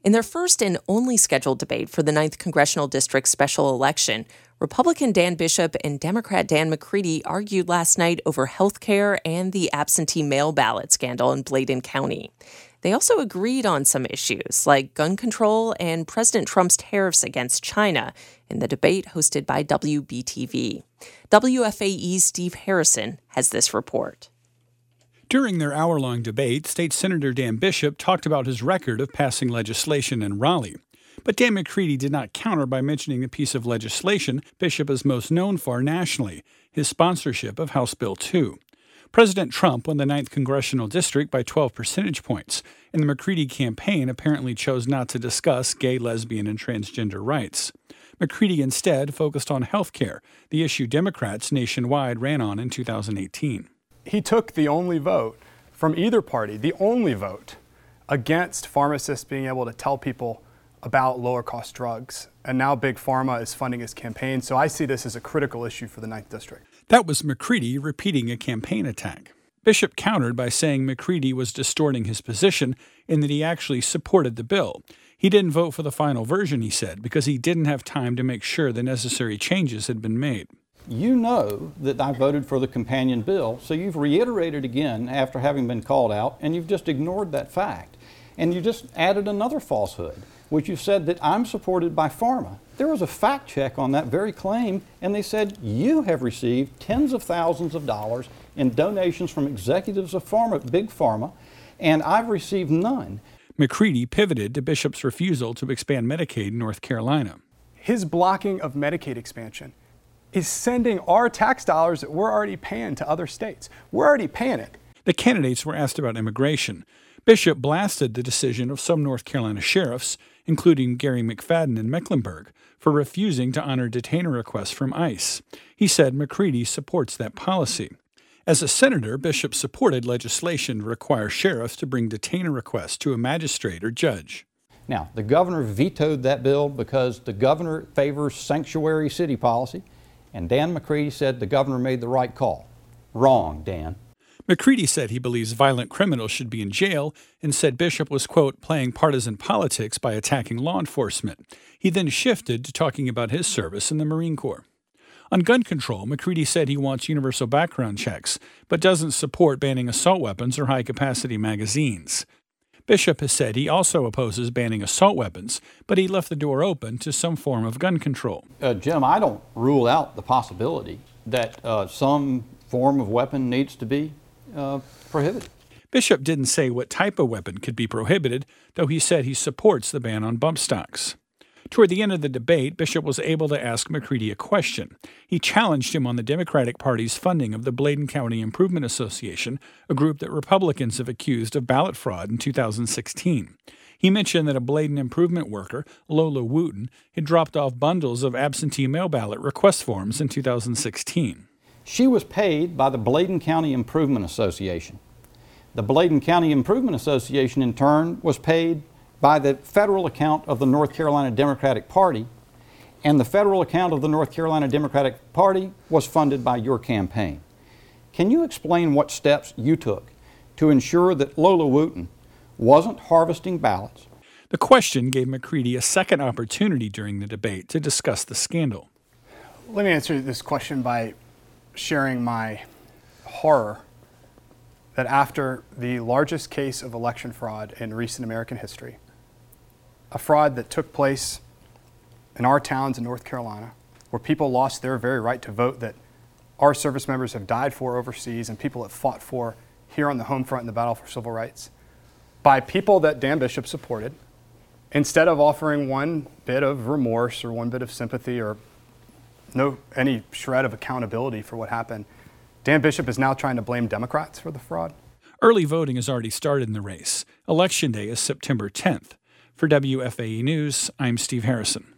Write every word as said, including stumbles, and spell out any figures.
In their first and only scheduled debate for the ninth Congressional District special election, Republican Dan Bishop and Democrat Dan McCready argued last night over health care and the absentee mail ballot scandal in Bladen County. They also agreed on some issues like gun control and President Trump's tariffs against China in the debate hosted by W B T V. W F A E's Steve Harrison has this report. During their hour-long debate, State Senator Dan Bishop talked about his record of passing legislation in Raleigh. But Dan McCready did not counter by mentioning the piece of legislation Bishop is most known for nationally, his sponsorship of House Bill two. President Trump won the ninth Congressional District by twelve percentage points, and the McCready campaign apparently chose not to discuss gay, lesbian, and transgender rights. McCready instead focused on health care, the issue Democrats nationwide ran on in two thousand eighteen. He took the only vote from either party, the only vote, against pharmacists being able to tell people about lower-cost drugs. And now Big Pharma is funding his campaign, so I see this as a critical issue for the ninth District. That was McCready repeating a campaign attack. Bishop countered by saying McCready was distorting his position in that he actually supported the bill. He didn't vote for the final version, he said, because he didn't have time to make sure the necessary changes had been made. You know that I voted for the companion bill, so you've reiterated again after having been called out, and you've just ignored that fact. And you just added another falsehood, which you said that I'm supported by pharma. There was a fact check on that very claim, and they said you have received tens of thousands of dollars in donations from executives of pharma, Big Pharma, and I've received none. McCready pivoted to Bishop's refusal to expand Medicaid in North Carolina. His blocking of Medicaid expansion is sending our tax dollars that we're already paying to other states. We're already paying it. The candidates were asked about immigration. Bishop blasted the decision of some North Carolina sheriffs, including Gary McFadden in Mecklenburg, for refusing to honor detainer requests from ICE. He said McCready supports that policy. As a senator, Bishop supported legislation to require sheriffs to bring detainer requests to a magistrate or judge. Now, the governor vetoed that bill because the governor favors sanctuary city policy, and Dan McCready said the governor made the right call. Wrong, Dan. McCready said he believes violent criminals should be in jail and said Bishop was, quote, playing partisan politics by attacking law enforcement. He then shifted to talking about his service in the Marine Corps. On gun control, McCready said he wants universal background checks, but doesn't support banning assault weapons or high-capacity magazines. Bishop has said he also opposes banning assault weapons, but he left the door open to some form of gun control. Uh, Jim, I don't rule out the possibility that uh, some form of weapon needs to be uh, prohibited. Bishop didn't say what type of weapon could be prohibited, though he said he supports the ban on bump stocks. Toward the end of the debate, Bishop was able to ask McCready a question. He challenged him on the Democratic Party's funding of the Bladen County Improvement Association, a group that Republicans have accused of ballot fraud in two thousand sixteen. He mentioned that a Bladen improvement worker, Lola Wooten, had dropped off bundles of absentee mail ballot request forms in two thousand sixteen. She was paid by the Bladen County Improvement Association. The Bladen County Improvement Association, in turn, was paid by the federal account of the North Carolina Democratic Party, and the federal account of the North Carolina Democratic Party was funded by your campaign. Can you explain what steps you took to ensure that Lola Wooten wasn't harvesting ballots? The question gave McCready a second opportunity during the debate to discuss the scandal. Let me answer this question by sharing my horror that after the largest case of election fraud in recent American history, a fraud that took place in our towns in North Carolina, where people lost their very right to vote that our service members have died for overseas and people have fought for here on the home front in the battle for civil rights, by people that Dan Bishop supported, instead of offering one bit of remorse or one bit of sympathy or no any shred of accountability for what happened, Dan Bishop is now trying to blame Democrats for the fraud. Early voting has already started in the race. Election day is September tenth. For W F A E News, I'm Steve Harrison.